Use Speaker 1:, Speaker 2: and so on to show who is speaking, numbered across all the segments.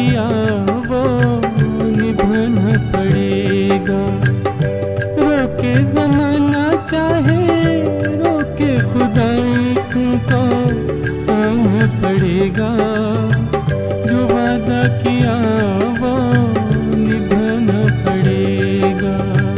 Speaker 1: किया वो निभाना पड़ेगा। रोके ज़माना चाहे रोके खुदाई, तुमको आना पड़ेगा। जो वादा किया वो निभाना पड़ेगा।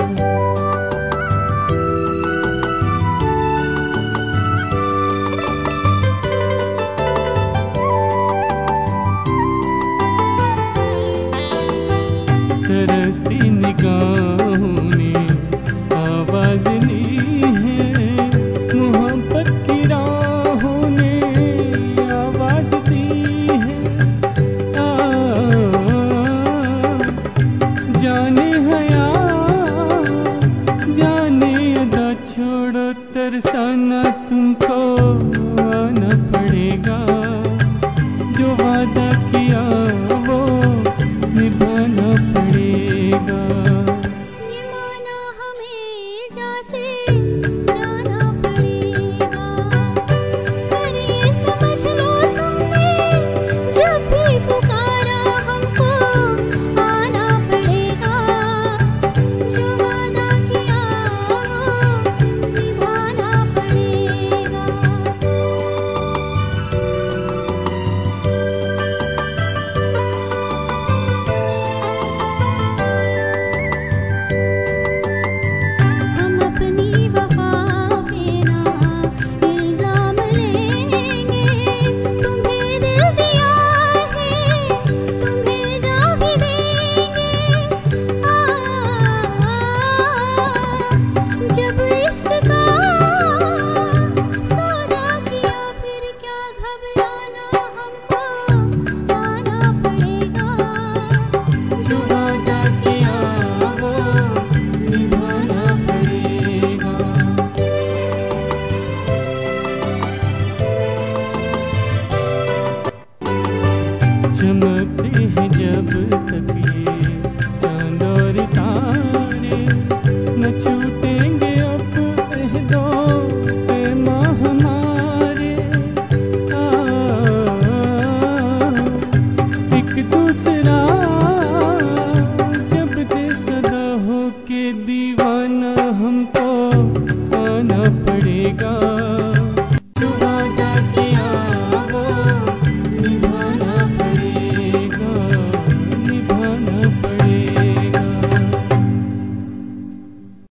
Speaker 1: तरसती निगाहों ने आवाज़ ली है, मोहब्बत की राहों ने आवाज़ दी है। जाने हया जाने अदा, छोड़ो तरसाना, तुमको आना पड़ेगा। जो वादा किया वो निभाना पड़ेगा।
Speaker 2: निभाना हमें जैसे जाना पड़ेगा। पर ये समझ लो तुमने, जब भी पुकारा हमको आना पड़ेगा। जो वादा किया वो निभाना पड़ेगा। हम अपनी वफा पे ना इल्जाम लेंगे। तुम्हें दिल दिया है, तुम्हें जा भी देंगे। जब इश्क का सौदा किया, फिर क्या घबराना, हमको आना पड़ेगा।
Speaker 1: जो वादा किया वो निभाना पड़ेगा। चमकते हैं जब